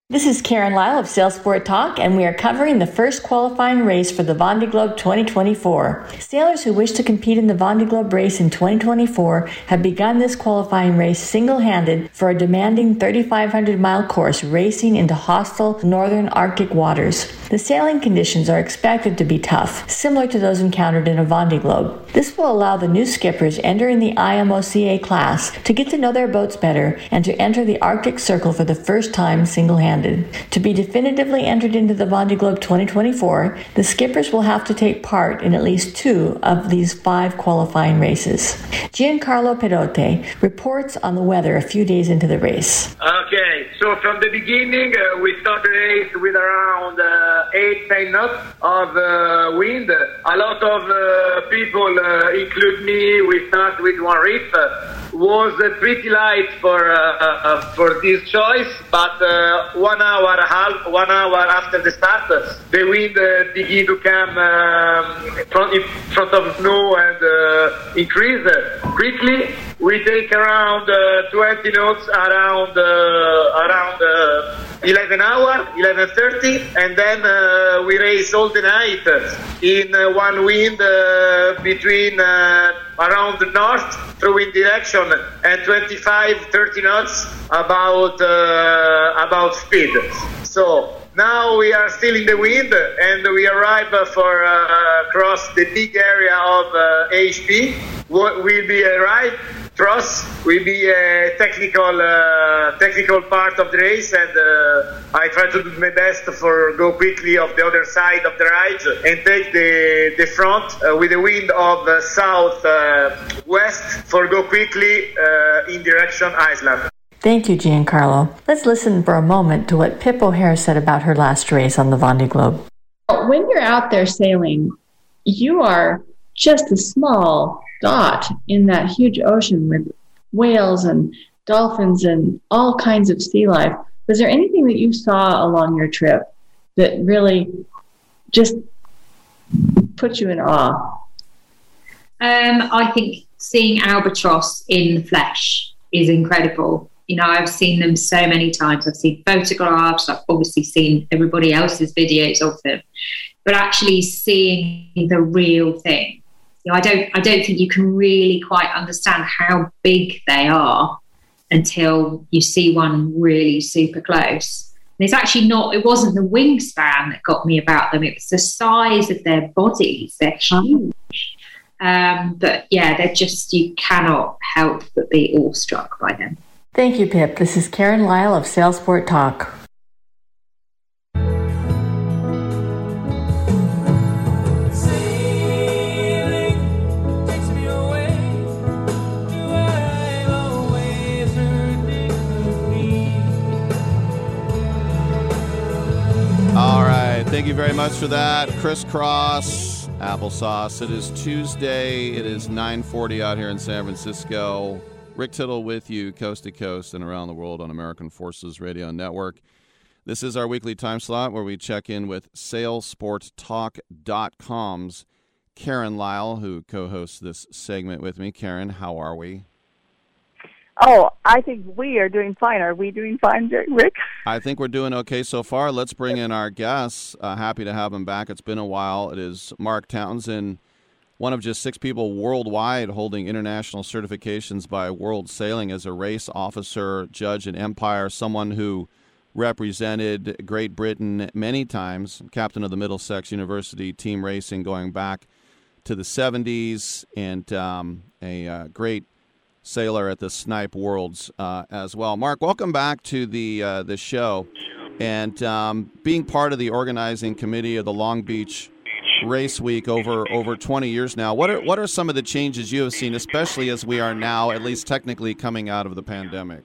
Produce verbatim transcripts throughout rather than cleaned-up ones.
This is Karen Lyle of Sail Sport Talk, and we are covering the first qualifying race for the Vendée Globe twenty twenty-four. Sailors who wish to compete in the Vendée Globe race in twenty twenty-four have begun this qualifying race single-handed for a demanding thirty-five hundred mile course racing into hostile northern Arctic waters. The sailing conditions are expected to be tough, similar to those encountered in a Vendée Globe. This will allow the new skippers entering the I M O C A class to get to know their boats better and to enter the Arctic Circle for the first time single-handed. To be definitively entered into the Vendée Globe twenty twenty-four, the skippers will have to take part in at least two of these five qualifying races. Giancarlo Perotte reports on the weather a few days into the race. Okay, so from the beginning, uh, we start the race with around uh, eight to ten knots of uh, wind. A lot of uh, people, uh, include me, we start with one reef. Uh, was uh, pretty light for uh, uh, for this choice, but uh, one hour and a half, one hour after the start, the wind uh, begin to come um, front, in front of snow and uh, increase quickly. We take around uh, twenty knots around uh, around uh, eleven hour, eleven thirty, and then uh, we race all the night in uh, one wind uh, between uh, around the north through wind direction and twenty-five to thirty knots about uh, about speed. So now we are still in the wind, and we arrive for uh, across the big area of uh, A H P. What will be arrived? Truss will be a technical uh, technical part of the race, and uh, I try to do my best for go quickly off the other side of the ride and take the the front uh, with the wind of uh, south uh, west for go quickly uh, in direction Iceland. Thank you, Giancarlo. Let's listen for a moment to what Pip O'Hare said about her last race on the Vendée Globe. When you're out there sailing, you are just a small dot in that huge ocean with whales and dolphins and all kinds of sea life. Was there anything that you saw along your trip that really just put you in awe? Um, I think seeing albatross in the flesh is incredible. You know, I've seen them so many times. I've seen photographs. I've obviously seen everybody else's videos of them. But actually seeing the real thing, you know, I don't, I don't think you can really quite understand how big they are until you see one really super close. And it's actually not, it wasn't the wingspan that got me about them. It was the size of their bodies. They're huge. Um, but yeah, they're just, you cannot help but be awestruck by them. Thank you, Pip. This is Karen Lyle of Sail Sport Talk. Thank you very much for that. Crisscross Applesauce. It is Tuesday. It is nine forty out here in San Francisco. Rick Tittle with you coast to coast and around the world on American Forces Radio Network. This is our weekly time slot where we check in with sail sport talk dot com's Karen Lyle, who co-hosts this segment with me. Karen, how are we? Oh, I think we are doing fine. Are we doing fine, Rick? I think we're doing okay so far. Let's bring in our guests. Uh, happy to have him back. It's been a while. It is Mark Townsend, one of just six people worldwide holding international certifications by World Sailing as a race officer, judge, and umpire, someone who represented Great Britain many times, captain of the Middlesex University team racing going back to the seventies, and um, a uh, great sailor at the Snipe Worlds uh, as well. Mark, welcome back to the uh, the show, and um, being part of the organizing committee of the Long Beach Race Week over over twenty years now. What are what are some of the changes you have seen, especially as we are now, at least technically, coming out of the pandemic?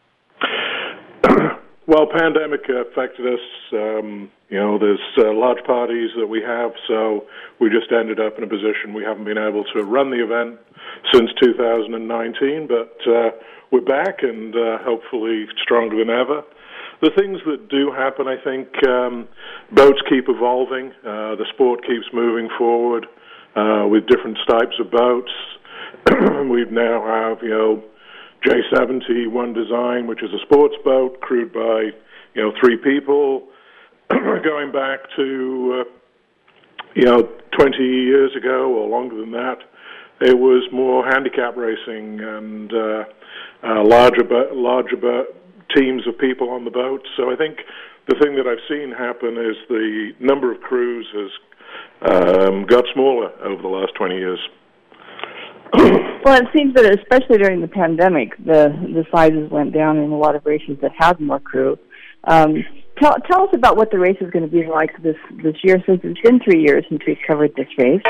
Well, pandemic affected us. Um, you know, there's uh, large parties that we have, so we just ended up in a position we haven't been able to run the event since two thousand nineteen, but uh, we're back and uh, hopefully stronger than ever. The things that do happen, I think, um, boats keep evolving. Uh, the sport keeps moving forward uh, with different types of boats. We now have, you know, J seventy One Design, which is a sports boat crewed by you know, three people. Going back to, uh, you know, twenty years ago or longer than that, it was more handicap racing and uh, uh, larger, bo- larger bo- teams of people on the boat. So I think the thing that I've seen happen is the number of crews has um, got smaller over the last twenty years. Well, it seems that especially during the pandemic, the the sizes went down in a lot of races that had more crew. Um, tell tell us about what the race is going to be like this this year, since it's been three years since we've covered this race.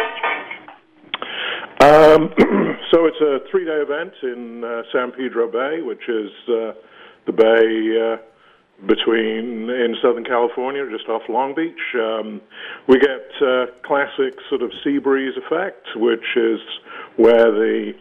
Um, so it's a three-day event in uh, San Pedro Bay, which is uh, the bay uh, between in Southern California, just off Long Beach. Um, we get uh, classic sort of sea breeze effect, which is where the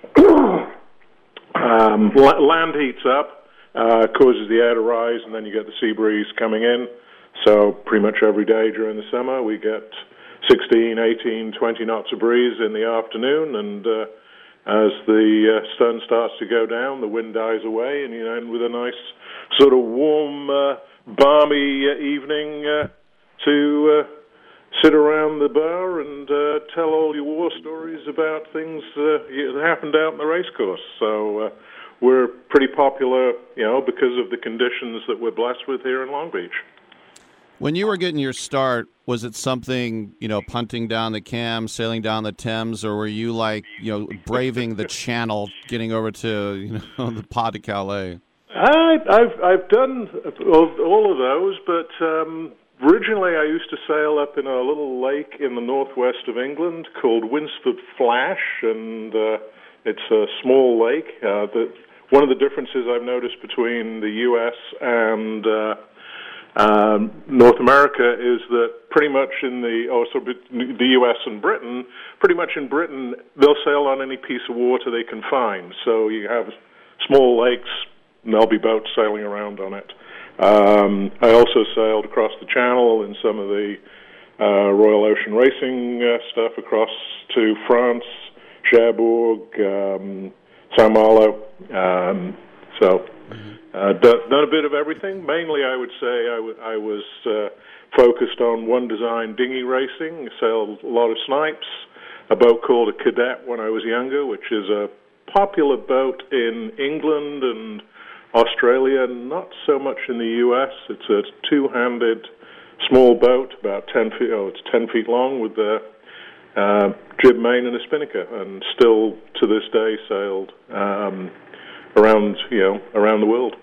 um, land heats up, uh, causes the air to rise, and then you get the sea breeze coming in. So pretty much every day during the summer we get sixteen, eighteen, twenty knots of breeze in the afternoon, and uh, as the uh, sun starts to go down, the wind dies away, and you end with a nice sort of warm, uh, balmy uh, evening uh, to uh, sit around the bar and uh, tell all your war stories about things uh, that happened out in the race course. So uh, we're pretty popular, you know, because of the conditions that we're blessed with here in Long Beach. When you were getting your start, was it something, you know, punting down the Cam, sailing down the Thames, or were you like, you know, braving the Channel, getting over to, you know, the Pas de Calais? I, I've I've done all of those, but um, originally I used to sail up in a little lake in the northwest of England called Winsford Flash, and uh, it's a small lake. Uh, the, one of the differences I've noticed between the U S and uh, Um, North America is that pretty much in the also the U S and Britain, pretty much in Britain they'll sail on any piece of water they can find. So you have small lakes, and there'll be boats sailing around on it. Um, I also sailed across the Channel in some of the uh, Royal Ocean Racing uh, stuff across to France, Cherbourg, um, Saint-Malo. Um, so. Uh, done, done a bit of everything. Mainly, I would say I, w- I was uh, focused on one design dinghy racing. Sailed a lot of snipes. A boat called a Cadet when I was younger, which is a popular boat in England and Australia, not so much in the U S. It's a two-handed small boat, about ten feet. Oh, it's ten feet long with a uh, jib main and a spinnaker, and still to this day sailed Um, around, you know, around the world.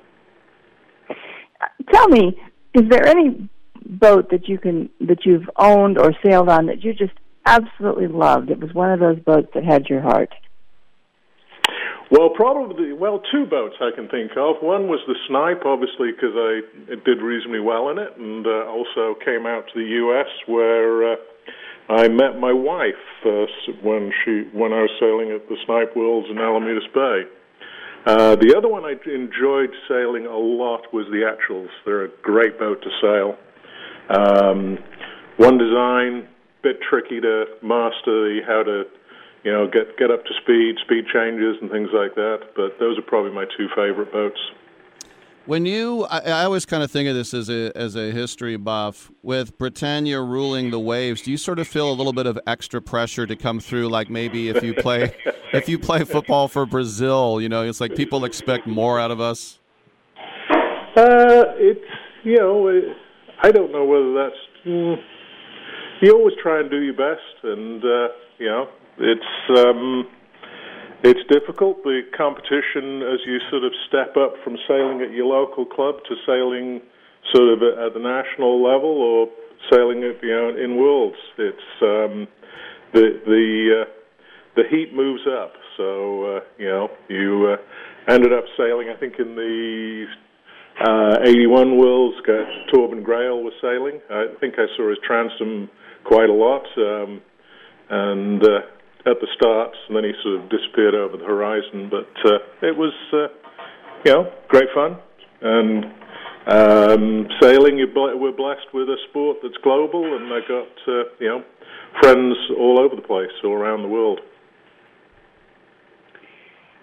Tell me, is there any boat that you can that you've owned or sailed on that you just absolutely loved? It was one of those boats that had your heart. Well, probably, well, two boats I can think of. One was the Snipe, obviously, because I did reasonably well in it, and uh, also came out to the U S where uh, I met my wife uh, when she when I was sailing at the Snipe Worlds in Alamitos Bay. Uh, the other one I enjoyed sailing a lot was the Atchells. They're a great boat to sail. Um, one design, bit tricky to master the, how to, you know, get get up to speed, speed changes and things like that. But those are probably my two favorite boats. When you, I, I always kind of think of this as a as a history buff. With Britannia ruling the waves, do you sort of feel a little bit of extra pressure to come through? Like maybe if you play, if you play football for Brazil, you know, it's like people expect more out of us. Uh, it's you know, I don't know whether that's. Mm, you always try and do your best, and uh, you know, it's. Um, It's difficult, the competition, as you sort of step up from sailing at your local club to sailing sort of at the national level or sailing at, you know, in worlds. It's um, the the uh, the heat moves up. So uh, you know, you uh, ended up sailing, I think, in the uh, eighty-one worlds. Torben Grail was sailing. I think I saw his transom quite a lot, um, and. Uh, at the start, and then he sort of disappeared over the horizon. But uh, it was, uh, you know, great fun. And um, sailing, you're bl- we're blessed with a sport that's global, and I got, uh, you know, friends all over the place, all around the world.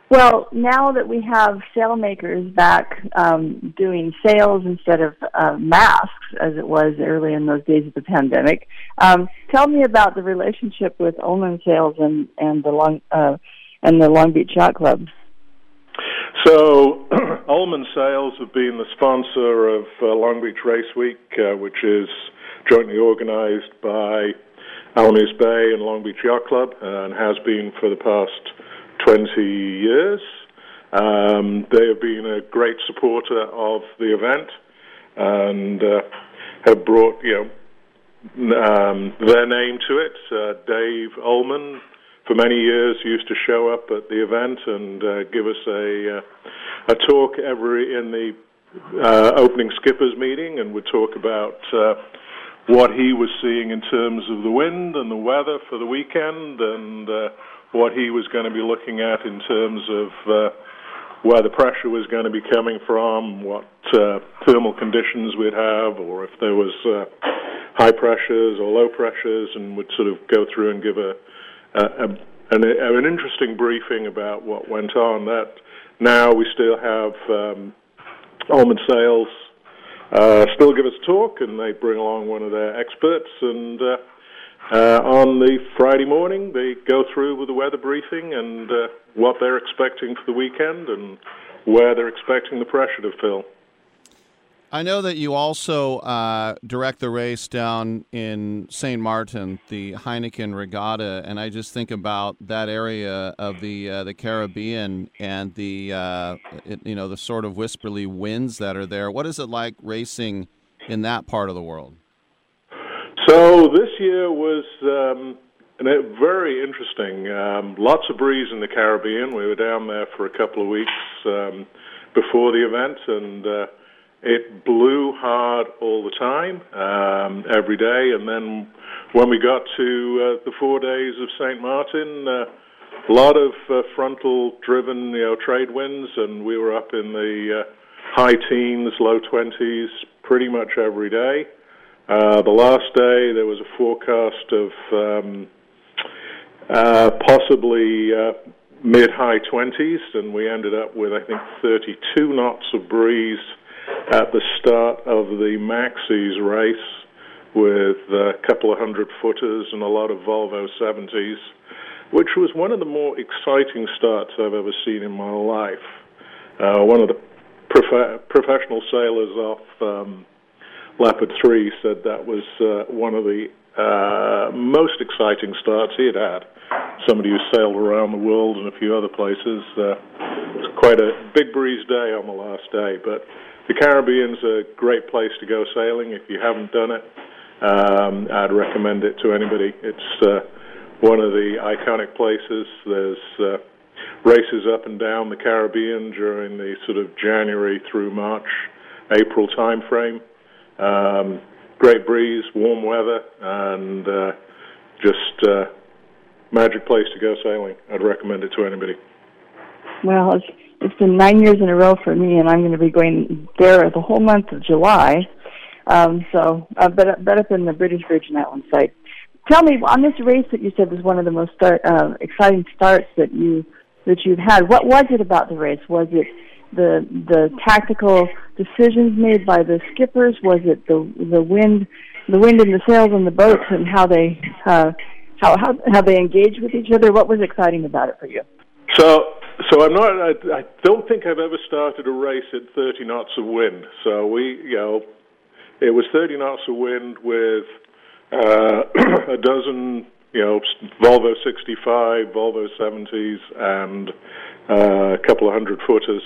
Well, now that we have sailmakers back um, doing sails instead of uh, masks, as it was early in those days of the pandemic, um, tell me about the relationship with Ullman Sails and and the Long uh, and the Long Beach Yacht Club. So, Ullman Sails have been the sponsor of uh, Long Beach Race Week, uh, which is jointly organized by Alamance Bay and Long Beach Yacht Club, uh, and has been for the past twenty years. Um, they have been a great supporter of the event and uh, have brought, you know, um, their name to it. Uh, Dave Ullman, for many years, used to show up at the event and uh, give us a uh, a talk every in the uh, opening skippers meeting, and would talk about uh, what he was seeing in terms of the wind and the weather for the weekend, and uh, what he was going to be looking at in terms of uh, where the pressure was going to be coming from, what uh, thermal conditions we'd have, or if there was uh, high pressures or low pressures, and would sort of go through and give a, a, a an, an interesting briefing about what went on. That now we still have um, Ullman Sails uh, still give us a talk, and they bring along one of their experts, and uh, Uh, on the Friday morning, they go through with the weather briefing and uh, what they're expecting for the weekend and where they're expecting the pressure to fill. I know that you also uh, direct the race down in Saint Martin, the Heineken Regatta, and I just think about that area of the uh, the Caribbean and the uh, it, you know the sort of whisperly winds that are there. What is it like racing in that part of the world? So this year was um, very interesting. Um, lots of breeze in the Caribbean. We were down there for a couple of weeks um, before the event, and uh, it blew hard all the time, um, every day. And then when we got to uh, the four days of Saint Martin, uh, a lot of uh, frontal-driven, you know, trade winds, and we were up in the uh, high teens, low twenties, pretty much every day. Uh, the last day, there was a forecast of um, uh, possibly uh, mid-high twenties, and we ended up with, I think, thirty-two knots of breeze at the start of the Maxis race, with a couple of hundred footers and a lot of Volvo seventies, which was one of the more exciting starts I've ever seen in my life. Uh, one of the prof- professional sailors off Um, Leopard three said that was uh, one of the uh, most exciting starts he had had. Somebody who sailed around the world and a few other places. Uh, it was quite a big breeze day on the last day. But the Caribbean's a great place to go sailing. If you haven't done it, um, I'd recommend it to anybody. It's uh, one of the iconic places. There's uh, races up and down the Caribbean during the sort of January through March, April time frame. Um, great breeze, warm weather, and uh, just uh, magic place to go sailing. I'd recommend it to anybody. Well, it's, it's been nine years in a row for me, and I'm going to be going there the whole month of July. Um, so, uh, but, but up in the British Virgin Islands site. Tell me, on this race that you said was one of the most start, uh, exciting starts that you that you've had, what was it about the race? Was it the the tactical decisions made by the skippers? Was it the the wind, the wind in the sails on the boats, and how they uh, how how how they engaged with each other? What was exciting about it for you? So, so I'm not. I, I don't think I've ever started a race at thirty knots of wind. So we, you know, it was thirty knots of wind with uh, a dozen, you know, Volvo sixty-five, Volvo seventies, and uh, a couple of hundred footers.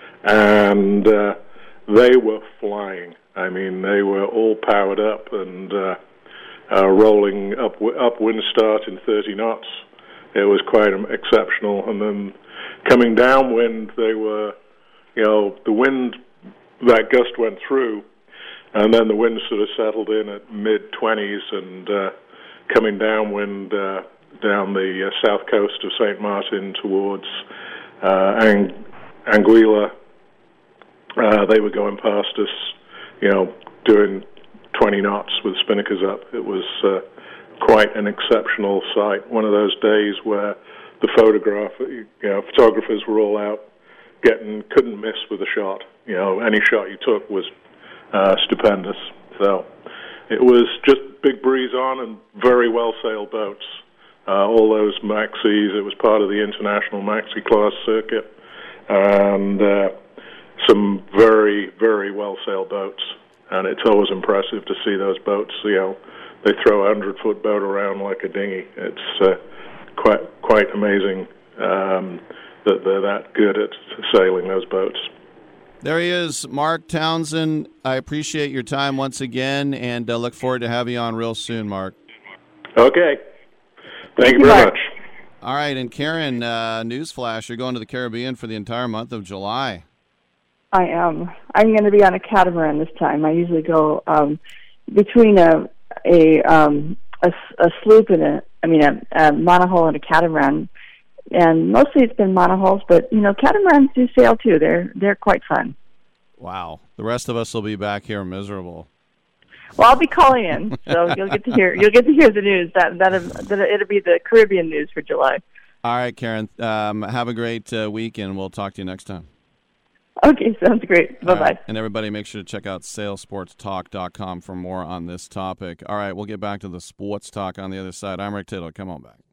And uh, they were flying. I mean, they were all powered up and uh, uh, rolling up up wind start in thirty knots. It was quite exceptional. And then coming downwind, they were, you know, the wind, that gust went through, and then the wind sort of settled in at mid-twenties, and uh, coming downwind uh, down the uh, south coast of Saint Martin towards uh, Ang- Anguilla. Uh, they were going past us, you know, doing twenty knots with spinnakers up. It was uh, quite an exceptional sight. One of those days where the photograph. You know, photographers were all out getting, couldn't miss with a shot. You know, any shot you took was uh, stupendous. So it was just big breeze on and very well sailed boats. Uh, all those maxis. It was part of the international maxi class circuit, and uh, some very, very well sailed boats. And it's always impressive to see those boats. You know, they throw a hundred foot boat around like a dinghy. It's uh, quite quite amazing um, that they're that good at sailing those boats. There he is, Mark Townsend. I appreciate your time once again, and uh, look forward to having you on real soon, Mark. Okay. Thank you very much. All right, and Karen, uh, newsflash, you're going to the Caribbean for the entire month of July. I am. I'm going to be on a catamaran this time. I usually go um, between a a, um, a a sloop and a, I mean, a, a monohull and a catamaran, and mostly it's been monohulls. But you know, catamarans do sail too. They're they're quite fun. Wow. The rest of us will be back here miserable. Well, I'll be calling in, so you'll get to hear you'll get to hear the news. That that it'll be the Caribbean news for July. All right, Karen. Um, have a great uh, week, and we'll talk to you next time. Okay, sounds great. Bye-bye. Right. And everybody, make sure to check out sail sports talk dot com for more on this topic. All right, we'll get back to the sports talk on the other side. I'm Rick Tittle. Come on back.